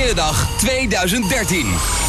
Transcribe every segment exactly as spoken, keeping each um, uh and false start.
Koninginnedag tweeduizend dertien.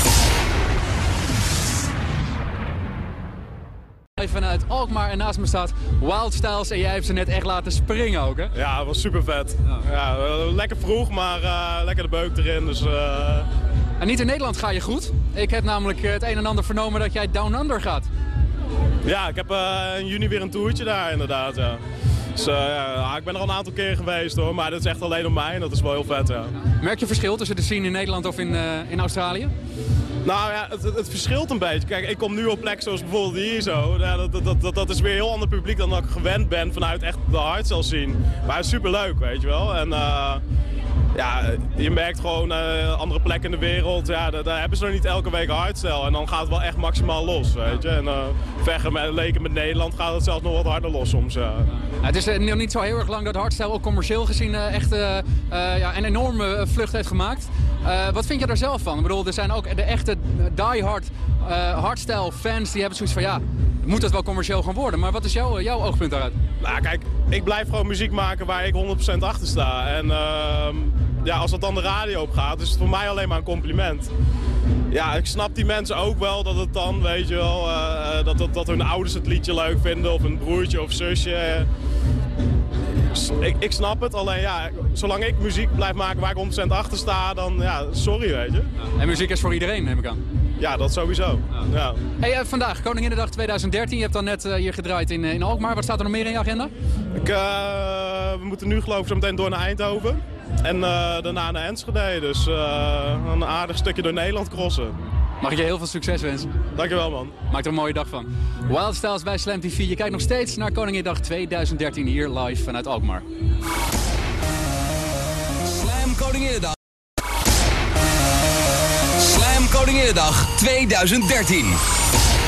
Vanuit Alkmaar en naast me staat Wild Styles en jij hebt ze net echt laten springen ook, hè? Ja, het was super vet. Ja. Ja, lekker vroeg, maar uh, lekker de beuk erin. Dus, uh... En niet in Nederland ga je goed. Ik heb namelijk het een en ander vernomen dat jij Down Under gaat. Ja, ik heb uh, in juni weer een toertje daar inderdaad. Ja. Dus uh, ja, ik ben er al een aantal keer geweest hoor, maar dat is echt alleen op mij en dat is wel heel vet. Ja. Merk je verschil tussen de scene in Nederland of in, uh, in Australië? Nou ja, het, het verschilt een beetje. Kijk, ik kom nu op plekken zoals bijvoorbeeld hier zo. Ja, dat, dat, dat, dat is weer een heel ander publiek dan dat ik gewend ben vanuit echt de hardstyle scene. Maar het is superleuk, weet je wel. En uh, ja, je merkt gewoon uh, andere plekken in de wereld. Ja, daar, daar hebben ze nog niet elke week hardstyle. En dan gaat het wel echt maximaal los, weet je. En uh, vergeleken met Nederland gaat het zelfs nog wat harder los soms, ja. Ja, het is uh, nog niet zo heel erg lang dat hardstyle ook commercieel gezien uh, echt uh, uh, ja, een enorme vlucht heeft gemaakt. Uh, wat vind je daar zelf van? Ik bedoel, er zijn ook de echte die-hard uh, hardstyle fans die hebben zoiets van ja, moet dat wel commercieel gaan worden? Maar wat is jouw, jouw oogpunt daaruit? Nou kijk, ik blijf gewoon muziek maken waar ik honderd procent achter sta. En uh, ja, als dat dan de radio op gaat, is het voor mij alleen maar een compliment. Ja, ik snap die mensen ook wel dat het dan, weet je wel, uh, dat, dat, dat hun ouders het liedje leuk vinden of een broertje of zusje. Ik, ik snap het, alleen ja, zolang ik muziek blijf maken waar ik honderd procent achter sta, dan ja, sorry, weet je. Ja, en muziek is voor iedereen, neem ik aan. Ja, dat sowieso. Ja. Ja. Hey, uh, vandaag, Koninginnedag tweeduizend dertien, je hebt dan net uh, hier gedraaid in, uh, in Alkmaar. Wat staat er nog meer in je agenda? Ik, uh, we moeten nu geloof ik zo meteen door naar Eindhoven en uh, daarna naar Enschede, dus uh, een aardig stukje door Nederland crossen. Mag ik je heel veel succes wensen. Dankjewel man. Maak er een mooie dag van. Wild Styles bij Slam T V. Je kijkt nog steeds naar Koninginnedag tweeduizend dertien hier live vanuit Alkmaar. Slam Koninginnedag. Slam Koninginnedag tweeduizend dertien.